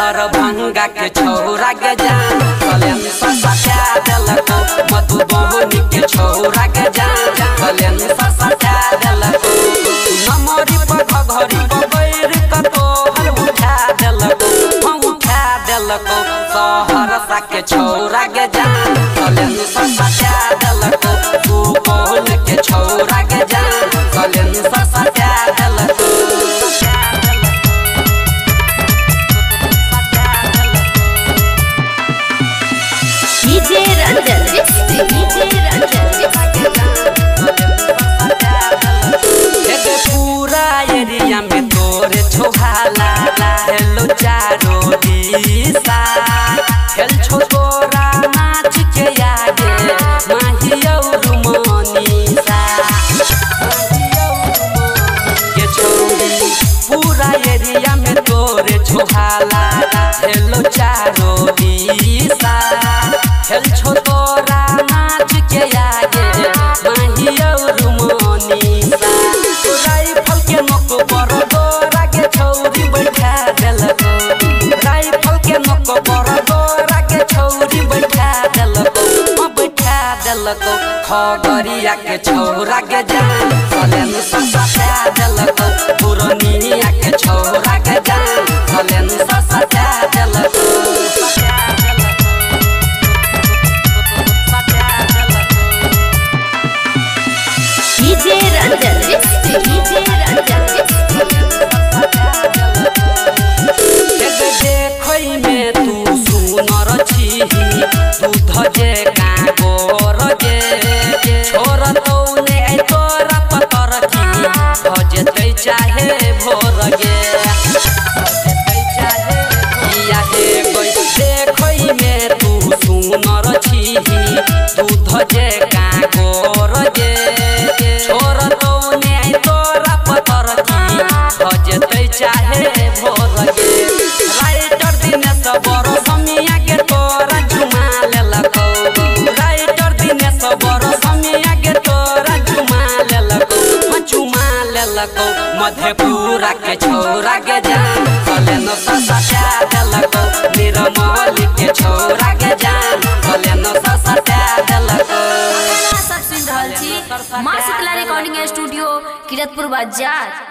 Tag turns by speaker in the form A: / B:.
A: दरभंगा के छौरा के जान कलेन ससा देलको मधुबनी के छौरा के जान कलेन ससा देलको नमरी पर घघरी बगैर कतो हर उठा देलको सहरसा के छौरा के जान कलेन ससा देलको सुपौल के छौरा के जान कलेन ससा देलको
B: डीजे रंजन
A: पूरा एरिया में तोरे छोहाला हेलो चारो दिशा खेल छो तोरा नाच के आगे माहिया मनीषा के छोरी पूरा एरिया में तोरे छोहाला हेलो चारो दिशा खेल छो तोरा नाच के आगे माहिया मनीषा राइफल के नोक पर तोरा के छौरी बैठा देलको राइफल के नोक पर तोरा के छौरी बैठा देलको खगड़िया के छौरा के जान कलेन ससा देलको पुरनिया के छौरा के जान कलेन ससा देलको
B: डीजे रंजन
A: देखै में तू सुनर छी दूध जे कागोर जे छोर तौने तोरा पतर की भजतै चाहे भोर गे देखै में तू सुनर छी दूध जे कागोर जे छोर तौने तोरा पतर की भजतै चाहे भोर गे राइटर दिनेश बरो समिया के तोरा झुमा लेलको राइटर दिनेश बरो समिया के तोरा झुमा लेलको मधेपुरा के छौरा के जान कलेन ससा देलको निर्मली के छौरा के जान कलेन ससा देलको
B: सब सुन रहल छी मां शीतला रिकॉर्डिंग स्टूडियो किरतपुर बाजार।